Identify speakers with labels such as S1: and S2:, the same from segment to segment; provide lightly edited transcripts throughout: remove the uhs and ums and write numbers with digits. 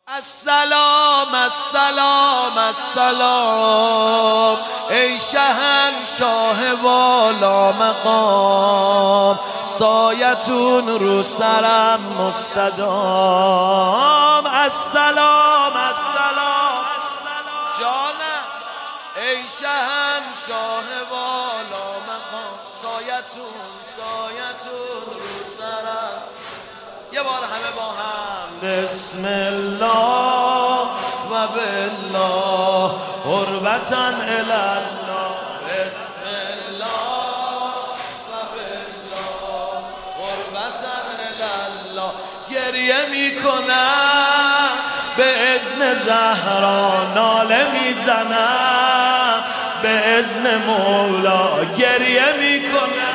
S1: السلام السلام السلام ای شهنشاه والا مقام، سایتون رو سرم مستدام. السلام السلام جانم ای شهنشاه والا مقام، سایتون رو سرم. یه بار همه با هم بسم الله و بالله قربتاً الالله. بسم الله و بالله قربتاً الالله. گریه میکنم به اذن زهرا، ناله میزنم به اذن مولا. گریه میکنم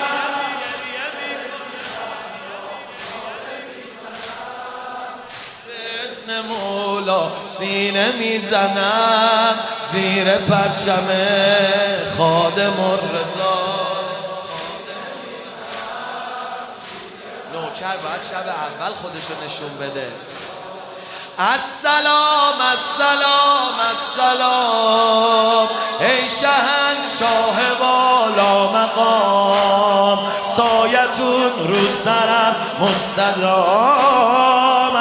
S1: مولا، سینه میزنم زیر پرچم خادم الرضا. نوکر باید شب اول خودشو نشون بده. السلام السلام السلام ای شهنشاه والا مقام، سایتون رو سرم مستدام.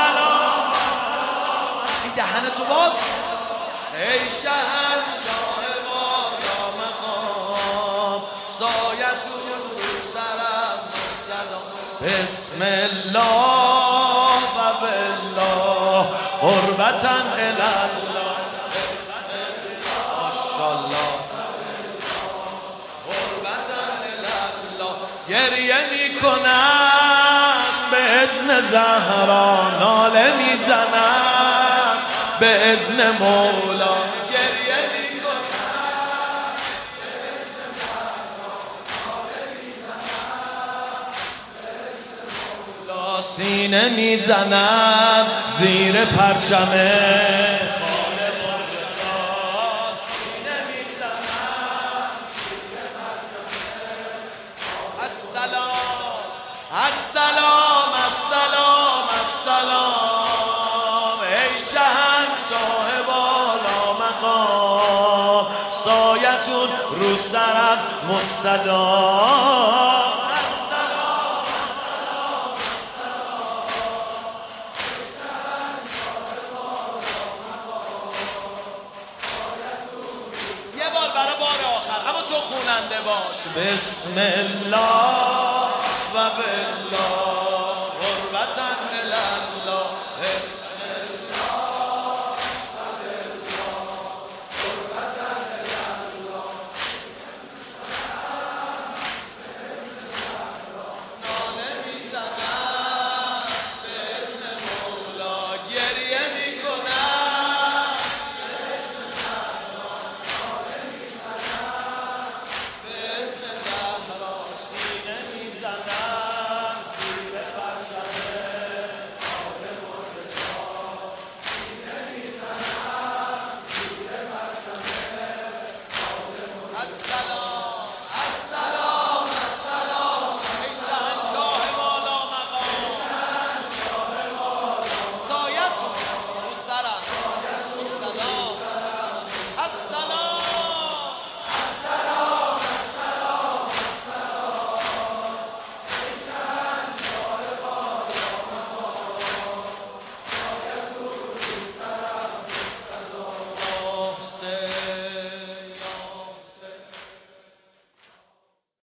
S1: دهنتو باز ای شهنشاه والا مقام، سایتون رو سرم مستدام. بسم الله و بالله قربتاً الالله. بسم الله ماشاءالله قربتاً الالله. گریه میکنم به اذن زهرا، ناله میزنم به اذن مولا. گریه میکنم به اذن زهرا، ناله میزنم به اذن مولا. سینه میزنم زیر پرچم خادم الرضا. سینه میزنم زیر پرچم. السلام السلام السلام السلام ای شهنشاه والا مقام، سایتون رو سرم مستدام. السلام السلام السلام ای شهنشاه والا مقام، سایتون. یه بار برای بار آخر اما تو خوننده باش. بسم الله و بالله